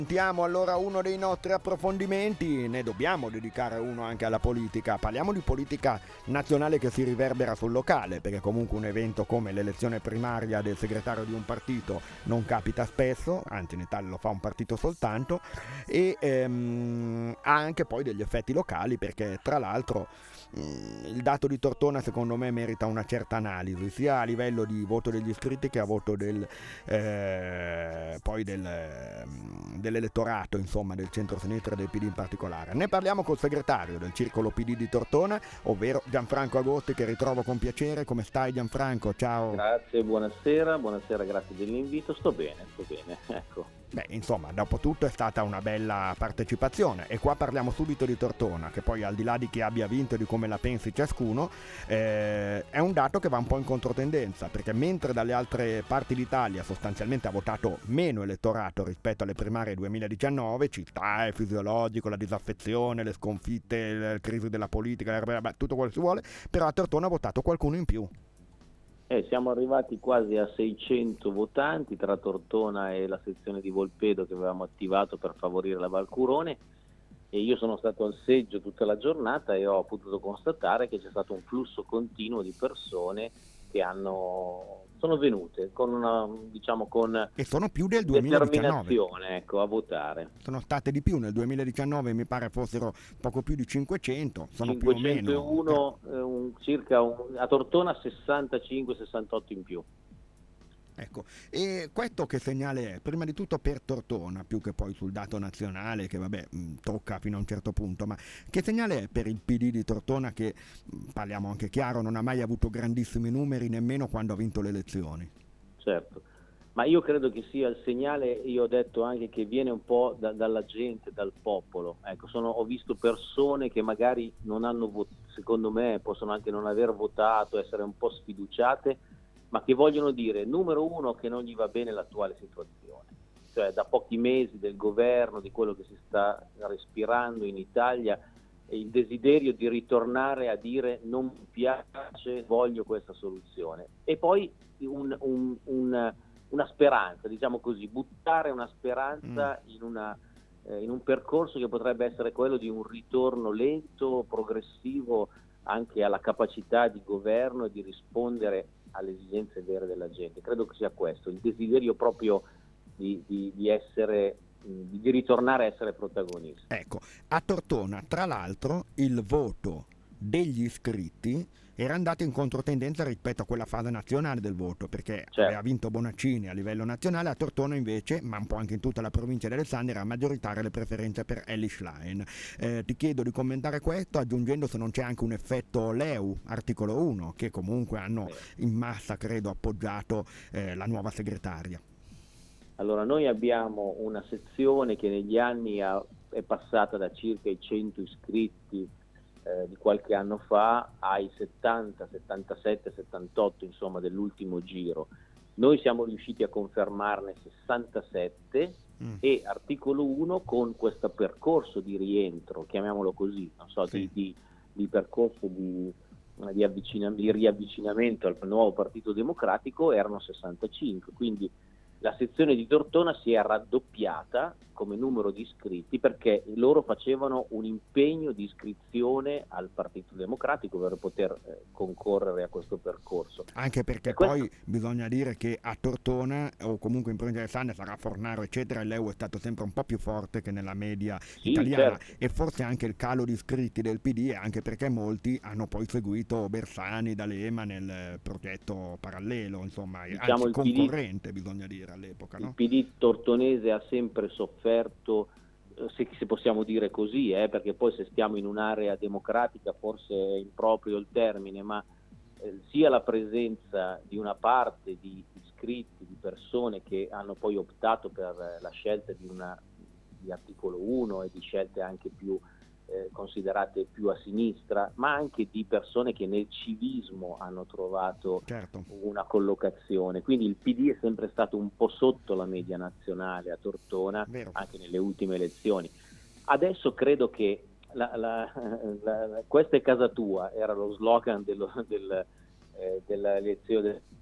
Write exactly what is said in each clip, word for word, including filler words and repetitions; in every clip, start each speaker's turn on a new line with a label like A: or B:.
A: Sentiamo allora uno dei nostri approfondimenti, ne dobbiamo dedicare uno anche alla politica. Parliamo di politica nazionale che si riverbera sul locale, perché comunque un evento come l'elezione primaria del segretario di un partito non capita spesso, anzi in Italia lo fa un partito soltanto, e ehm, ha anche poi degli effetti locali, perché tra l'altro mh, il dato di Tortona secondo me merita una certa analisi, sia a livello di voto degli iscritti che a voto del, eh, poi del, dell'elettorato, insomma, del centro-sinistra e del P D in particolare. Ne parliamo col segretario del circolo P D di Tortona, ovvero Gianfranco Agosti, che ritrovo con piacere. Come stai, Gianfranco? Ciao.
B: Grazie, buonasera, buonasera, grazie dell'invito. Sto bene, sto bene, ecco.
A: Beh, insomma, dopo tutto è stata una bella partecipazione, e qua parliamo subito di Tortona, che poi al di là di chi abbia vinto e di come la pensi ciascuno, eh, è un dato che va un po' in controtendenza, perché mentre dalle altre parti d'Italia sostanzialmente ha votato meno elettorato rispetto alle primarie duemiladiciannove, città è fisiologico, la disaffezione, le sconfitte, la crisi della politica, tutto quello che si vuole, però a Tortona ha votato qualcuno in più.
B: Eh, siamo arrivati quasi a seicento votanti tra Tortona e la sezione di Volpedo che avevamo attivato per favorire la Valcurone, e io sono stato al seggio tutta la giornata e ho potuto constatare che c'è stato un flusso continuo di persone che hanno sono venute con una, diciamo, con
A: E sono più del duemiladiciannove.
B: determinazione, ecco, a votare.
A: Sono state di più, nel duemiladiciannove mi pare fossero poco più di cinquecento, sono più o meno.
B: cinquecentouno, eh, un, circa un, a Tortona sessantacinque sessantotto in più.
A: Ecco, e questo che segnale è? Prima di tutto per Tortona, più che poi sul dato nazionale, che vabbè mh, tocca fino a un certo punto, ma che segnale è per il P D di Tortona che, mh, parliamo anche chiaro, non ha mai avuto grandissimi numeri nemmeno quando ha vinto le elezioni?
B: Certo, ma io credo che sia il segnale, io ho detto anche che viene un po' da, dalla gente, dal popolo. Ecco, sono, ho visto persone che magari non hanno votato, secondo me possono anche non aver votato, essere un po' sfiduciate, ma che vogliono dire, numero uno, che non gli va bene l'attuale situazione, cioè da pochi mesi del governo, di quello che si sta respirando in Italia, e il desiderio di ritornare a dire non mi piace, voglio questa soluzione. E poi un, un, un, una speranza, diciamo così, buttare una speranza mm. in, una, eh, in un percorso che potrebbe essere quello di un ritorno lento, progressivo, anche alla capacità di governo e di rispondere alle esigenze vere della gente. Credo che sia questo, il desiderio proprio di, di, di essere, di ritornare a essere protagonisti.
A: Ecco, a Tortona, tra l'altro, il voto degli iscritti era andato in controtendenza rispetto a quella fase nazionale del voto, perché certo. aveva vinto Bonaccini a livello nazionale. A Tortona invece, ma un po' anche in tutta la provincia di Alessandria, era maggioritaria le preferenze per Elly Schlein. Eh, ti chiedo di commentare questo, aggiungendo se non c'è anche un effetto L E U, articolo uno, che comunque hanno in massa, credo, appoggiato eh, la nuova segretaria.
B: Allora, noi abbiamo una sezione che negli anni ha, è passata da circa i cento iscritti eh, di qualche anno fa ai settanta, settantasette, settantotto, insomma, dell'ultimo giro. Noi siamo riusciti a confermarne sessantasette mm. e articolo uno, con questo percorso di rientro, chiamiamolo così, non so, sì. di, di, di percorso di, di, avvicinam- di riavvicinamento al nuovo Partito Democratico, erano sessantacinque, quindi la sezione di Tortona si è raddoppiata come numero di iscritti, perché loro facevano un impegno di iscrizione al Partito Democratico per poter eh, concorrere a questo percorso.
A: Anche perché
B: questo...
A: poi bisogna dire che a Tortona, o comunque in provincia di Alessandria, sarà Fornaro eccetera, l'E U è stato sempre un po' più forte che nella media
B: sì,
A: italiana,
B: certo.
A: e forse anche il calo di iscritti del P D è anche perché molti hanno poi seguito Bersani, D'Alema nel progetto parallelo, insomma,
B: diciamo
A: anzi concorrente
B: P D,
A: bisogna dire all'epoca.
B: Il
A: no?
B: P D tortonese ha sempre sofferto, se, se possiamo dire così, eh, perché poi se stiamo in un'area democratica forse è improprio il termine, ma eh, sia la presenza di una parte di iscritti, di persone che hanno poi optato per eh, la scelta di, una, di articolo uno e di scelte anche più eh, considerate più a sinistra, ma anche di persone che nel civismo hanno trovato
A: certo.
B: una collocazione. Quindi il P D è sempre stato un po' sotto la media nazionale a Tortona,
A: Vero.
B: anche nelle ultime elezioni. Adesso credo che la, la, la, la, questa è casa tua, era lo slogan dello, del, eh, della elezione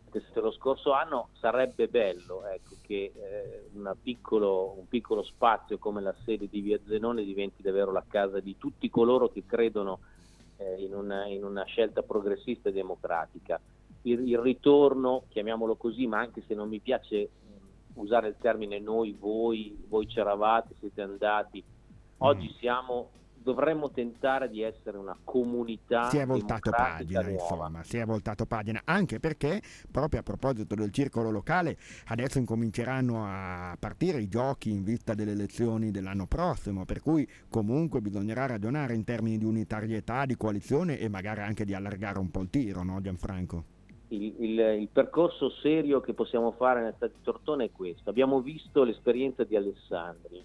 B: lo scorso anno, sarebbe bello, ecco, che eh, una piccolo, un piccolo spazio come la sede di Via Zenone diventi davvero la casa di tutti coloro che credono eh, in, una, in una scelta progressista e democratica. Il, il ritorno, chiamiamolo così, ma anche se non mi piace mh, usare il termine noi, voi, voi c'eravate, siete andati, oggi
A: Mm.
B: siamo, dovremmo tentare di essere una comunità
A: Si è voltato
B: democratica
A: pagina,
B: nuova.
A: insomma, si è voltato pagina, anche perché proprio a proposito del circolo locale adesso incominceranno a partire i giochi in vista delle elezioni dell'anno prossimo, per cui comunque bisognerà ragionare in termini di unitarietà, di coalizione e magari anche di allargare un po' il tiro, no Gianfranco?
B: Il, il, il percorso serio che possiamo fare nel Stato di Tortona è questo. Abbiamo visto l'esperienza di Alessandria,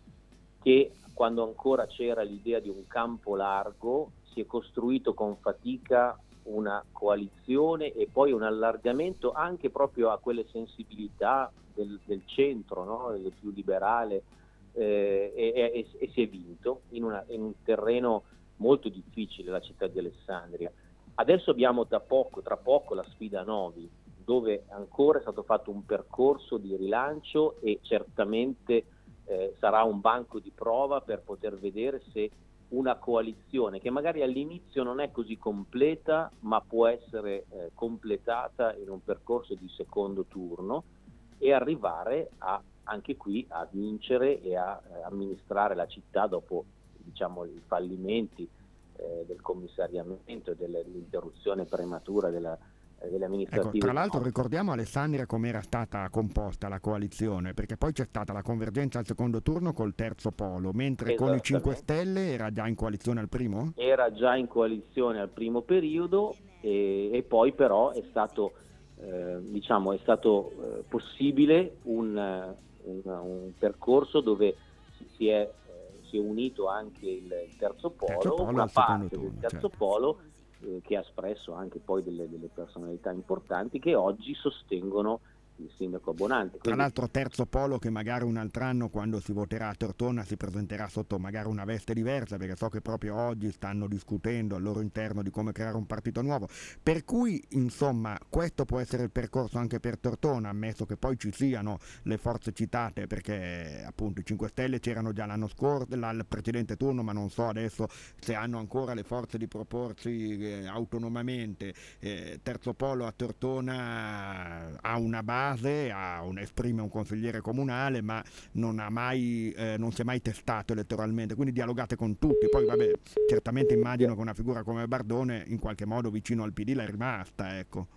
B: che quando ancora c'era l'idea di un campo largo si è costruito con fatica una coalizione e poi un allargamento anche proprio a quelle sensibilità del, del centro, no? Del più liberale, eh, e, e, e si è vinto in, una, in un terreno molto difficile, la città di Alessandria. Adesso abbiamo da poco, tra poco la sfida Novi, dove ancora è stato fatto un percorso di rilancio e certamente eh, sarà un banco di prova per poter vedere se una coalizione che magari all'inizio non è così completa, ma può essere eh, completata in un percorso di secondo turno e arrivare a, anche qui a vincere e a eh, amministrare la città dopo, diciamo, i fallimenti eh, del commissariamento e dell'interruzione prematura della, eh, delle
A: Ecco,
B: amministrative
A: tra
B: di
A: l'altro
B: Novi.
A: ricordiamo Alessandria com'era stata composta la coalizione, perché poi c'è stata la convergenza al secondo turno col terzo polo, mentre con i cinque
B: Esattamente.
A: Stelle era già in coalizione al primo?
B: Era già in coalizione al primo periodo e, e poi però è stato, eh, diciamo, è stato eh, possibile un, un, un percorso dove si, si, è, eh, si è unito anche il, il terzo
A: Terzo
B: polo,
A: polo
B: una
A: al secondo
B: parte del
A: turno,
B: terzo
A: certo.
B: polo eh, che ha espresso anche poi delle, delle personalità importanti che oggi sostengono il sindaco Bonante.
A: Tra
B: Quindi
A: l'altro terzo polo che magari un altro anno quando si voterà a Tortona si presenterà sotto magari una veste diversa, perché so che proprio oggi stanno discutendo al loro interno di come creare un partito nuovo, per cui insomma questo può essere il percorso anche per Tortona, ammesso che poi ci siano le forze citate, perché appunto i cinque Stelle c'erano già l'anno scorso, al precedente turno, ma non so adesso se hanno ancora le forze di proporsi eh, autonomamente. Eh, terzo polo a Tortona ha una base, ha un, esprime un consigliere comunale, ma non, ha mai, eh, non si è mai testato elettoralmente, quindi dialogate con tutti. Poi vabbè, certamente immagino che una figura come Bardone in qualche modo vicino al P D l'è rimasta, ecco.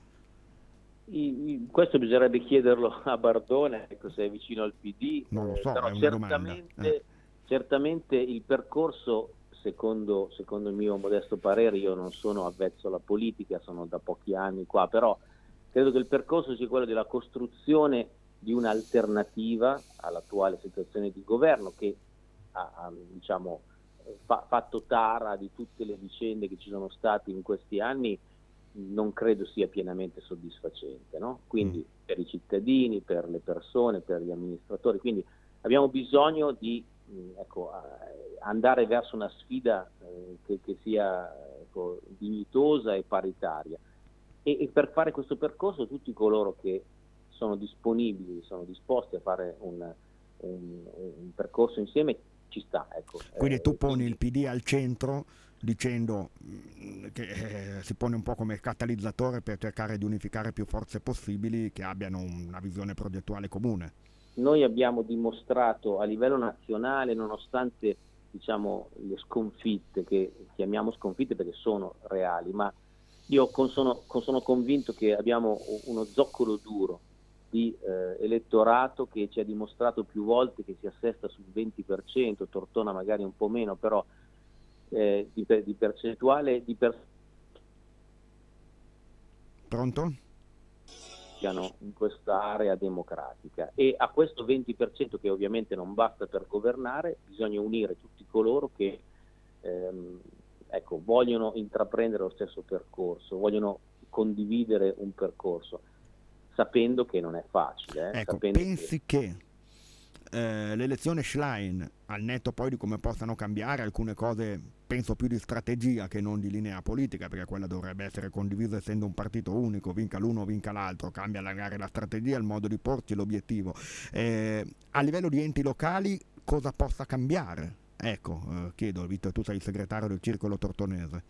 B: I, i, questo bisognerebbe chiederlo a Bardone, ecco, se è vicino al P D,
A: Non lo
B: eh,
A: so,
B: però
A: è una domanda. Eh.
B: certamente, certamente il percorso, secondo, secondo il mio modesto parere, io non sono avvezzo alla politica, sono da pochi anni qua, però credo che il percorso sia quello della costruzione di un'alternativa all'attuale situazione di governo che ha, ha diciamo, fa, fatto tara di tutte le vicende che ci sono state in questi anni, non credo sia pienamente soddisfacente, no?
A: Mm.
B: Quindi per i cittadini, per le persone, per gli amministratori, quindi abbiamo bisogno di mh, ecco, andare verso una sfida eh, che, che sia ecco, dignitosa e paritaria e, e per fare questo percorso tutti coloro che sono disponibili, sono disposti a fare un, un, un percorso insieme ci sta, ecco.
A: Quindi tu
B: Eh,
A: poni il
B: quindi
A: P D al centro dicendo mm, che eh, si pone un po' come catalizzatore per cercare di unificare più forze possibili che abbiano una visione progettuale comune.
B: noi abbiamo dimostrato a livello nazionale, nonostante diciamo, le sconfitte, che chiamiamo sconfitte perché sono reali, ma io con, sono, con, sono convinto che abbiamo uno zoccolo duro di eh, elettorato che ci ha dimostrato più volte che si assesta sul venti per cento, Tortona magari un po' meno, però eh, di, di percentuale di per
A: Pronto?
B: in questa area democratica e a questo venti per cento che ovviamente non basta per governare bisogna unire tutti coloro che ehm, ecco, vogliono intraprendere lo stesso percorso, vogliono condividere un percorso sapendo che non è facile, eh?
A: Ecco,
B: Sapendo che
A: pensi che eh, l'elezione Schlein, al netto poi di come possano cambiare alcune cose, penso più di strategia che non di linea politica, perché quella dovrebbe essere condivisa essendo un partito unico, vinca l'uno o vinca l'altro, cambia magari la strategia, il modo di porsi, l'obiettivo. Eh, a livello di enti locali cosa possa cambiare? Ecco, eh, chiedo, Vito, tu sei il segretario del Circolo Tortonese.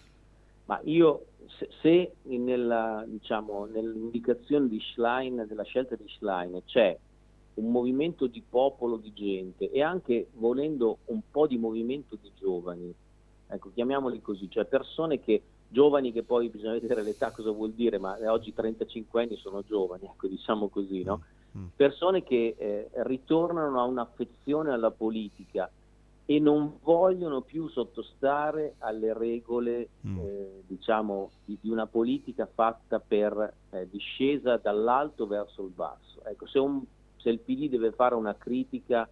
B: Ma io, se, se nella, diciamo, nell'indicazione di Schlein, della scelta di Schlein, c'è un movimento di popolo, di gente e anche, volendo, un po' di movimento di giovani, ecco, chiamiamoli così, cioè persone che, giovani che poi bisogna vedere l'età cosa vuol dire, ma oggi trentacinque anni sono giovani, ecco, diciamo così, no? Persone che eh, ritornano a un'affezione alla politica e non vogliono più sottostare alle regole
A: Mm.
B: eh, diciamo di, di una politica fatta per eh, discesa dall'alto verso il basso. Ecco, se, un, se il P D deve fare una critica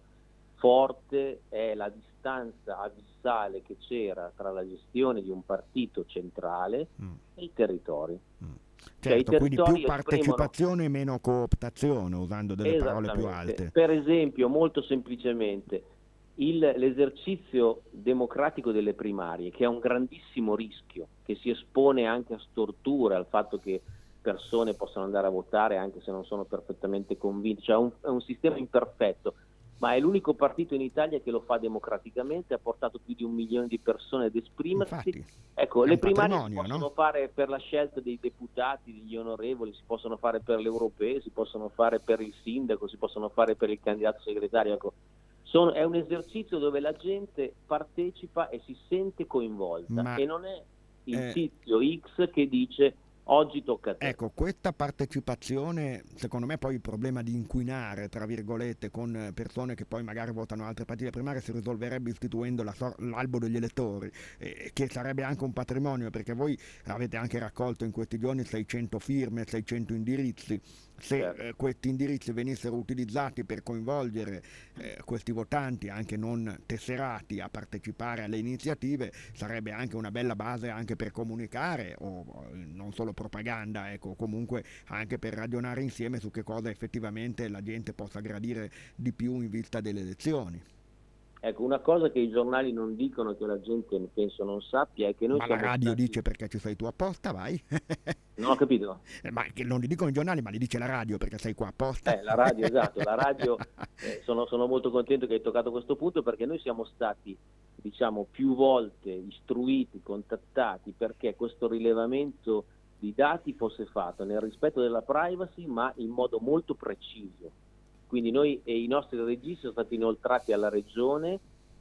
B: forte è la distanza abissale che c'era tra la gestione di un partito centrale
A: Mm.
B: e i territori.
A: Mm.
B: Cioè,
A: Certo,
B: i
A: quindi più
B: territori
A: partecipazione e meno cooptazione, usando delle parole più
B: esattamente.
A: alte.
B: Per esempio, molto semplicemente, il, l'esercizio democratico delle primarie, che è un grandissimo rischio, che si espone anche a storture, al fatto che persone possano andare a votare anche se non sono perfettamente convinte, cioè è un, è un sistema imperfetto, ma è l'unico partito in Italia che lo fa democraticamente, ha portato più di un milione di persone ad esprimersi.
A: Infatti,
B: Ecco,
A: è
B: le
A: un
B: primarie si
A: patrimonio,
B: possono
A: no?
B: fare per la scelta dei deputati, degli onorevoli, si possono fare per le europee, si possono fare per il sindaco, si possono fare per il candidato segretario. Ecco, sono, è un esercizio dove la gente partecipa e si sente coinvolta
A: Ma
B: e non è il
A: eh,
B: tizio X che dice oggi tocca a te.
A: ecco, questa partecipazione, secondo me poi il problema di inquinare, tra virgolette, con eh, persone che poi magari votano altre partite primarie si risolverebbe istituendo la sor- l'albo degli elettori, eh, che sarebbe anche un patrimonio, perché voi avete anche raccolto in questi giorni seicento firme, seicento indirizzi. Se
B: Certo.
A: eh, questi indirizzi venissero utilizzati per coinvolgere eh, questi votanti, anche non tesserati, a partecipare alle iniziative, sarebbe anche una bella base anche per comunicare, o o, non solo propaganda, ecco, comunque anche per ragionare insieme su che cosa effettivamente la gente possa gradire di più in vista delle elezioni.
B: Ecco, una cosa che i giornali non dicono, che la gente penso non sappia, è che noi
A: Ma la
B: siamo
A: radio
B: stati...
A: dice perché ci sei tu apposta, vai.
B: Non ho capito?
A: Ma che non li dicono i giornali, ma li dice la radio perché sei qua apposta.
B: Eh, la radio, esatto, la radio, eh, sono, sono molto contento che hai toccato questo punto perché noi siamo stati, diciamo, più volte istruiti, contattati perché questo rilevamento di dati fosse fatto nel rispetto della privacy ma in modo molto preciso. Quindi noi e i nostri registri sono stati inoltrati alla regione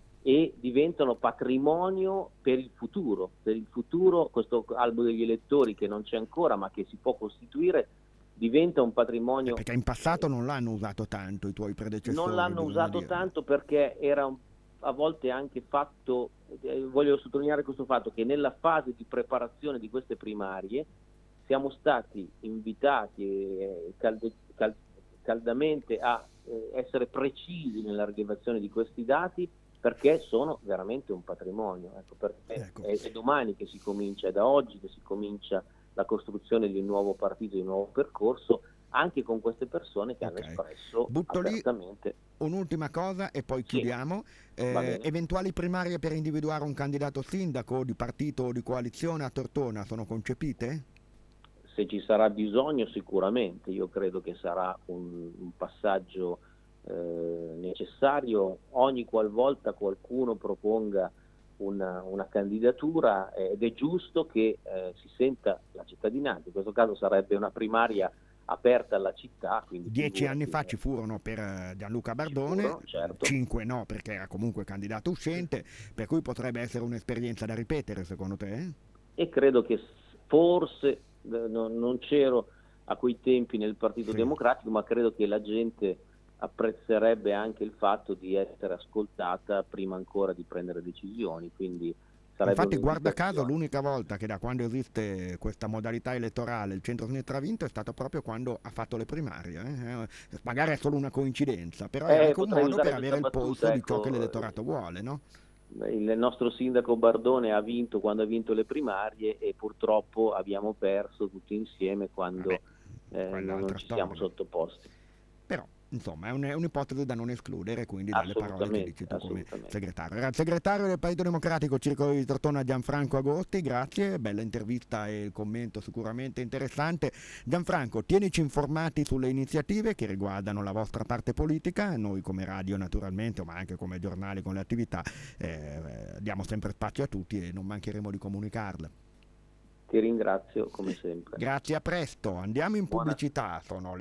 B: e diventano patrimonio per il futuro. Per il futuro questo albo degli elettori che non c'è ancora ma che si può costituire diventa un
A: Eh,
B: patrimonio.
A: perché in passato non l'hanno usato tanto i tuoi
B: Non
A: predecessori,
B: l'hanno
A: bisogna
B: usato
A: dirlo.
B: tanto perché era un- a volte anche fatto, eh, voglio sottolineare questo fatto, che nella fase di preparazione di queste primarie siamo stati invitati eh, calde- cal- caldamente a eh, essere precisi nella rilevazione di questi dati perché sono veramente un patrimonio. Ecco, perché
A: Ecco.
B: è, è domani che si comincia, è da oggi che si comincia la costruzione di un nuovo partito, di un nuovo percorso, anche con queste persone che hanno
A: Ok.
B: espresso
A: Butto lì
B: apertamente.
A: un'ultima cosa e poi
B: Sì,
A: chiudiamo.
B: va
A: Eh,
B: bene.
A: eventuali primarie per individuare un candidato sindaco di partito o di coalizione a Tortona sono concepite?
B: Se ci sarà bisogno sicuramente, io credo che sarà un, un passaggio eh, necessario ogni qualvolta qualcuno proponga una, una candidatura eh, ed è giusto che eh, si senta la cittadinanza, in questo caso sarebbe una primaria aperta alla città, quindi
A: Dieci anni
B: figurati,
A: fa ci furono per eh, Gianluca
B: ci
A: Bardone,
B: furono, certo.
A: cinque no perché era comunque candidato uscente, per cui potrebbe essere un'esperienza da ripetere secondo te? Eh?
B: E credo che forse eh, non, non c'ero a quei tempi nel Partito
A: Sì.
B: Democratico, ma credo che la gente apprezzerebbe anche il fatto di essere ascoltata prima ancora di prendere decisioni, quindi sarebbe
A: Infatti, guarda caso,
B: un'indicazione.
A: l'unica volta che da quando esiste questa modalità elettorale il centro-sinistra ha vinto è stato proprio quando ha fatto le primarie. Eh? Eh, Magari è solo una coincidenza, però è
B: Eh,
A: anche un
B: potrei
A: modo per
B: usare
A: avere
B: questa
A: il polso
B: battuta,
A: di ciò che
B: ecco,
A: l'elettorato vuole, no?
B: il nostro sindaco Bardone ha vinto quando ha vinto le primarie e purtroppo abbiamo perso tutti insieme
A: Vabbè,
B: quando eh,
A: quella è
B: non, non
A: altra
B: ci siamo
A: storia.
B: sottoposti.
A: Però insomma è, un, è un'ipotesi da non escludere, quindi dalle parole che dici tu come
B: assolutamente.
A: segretario. Era il segretario del Partito Democratico Circolo di Tortona, Gianfranco Agosti, grazie, bella intervista e il commento sicuramente interessante. Gianfranco, tienici informati sulle iniziative che riguardano la vostra parte politica, noi come radio naturalmente, ma anche come giornali con le attività, eh, diamo sempre spazio a tutti e non mancheremo di comunicarle.
B: Ti ringrazio come sempre.
A: Grazie, a presto, andiamo in
B: Buona
A: pubblicità, sono le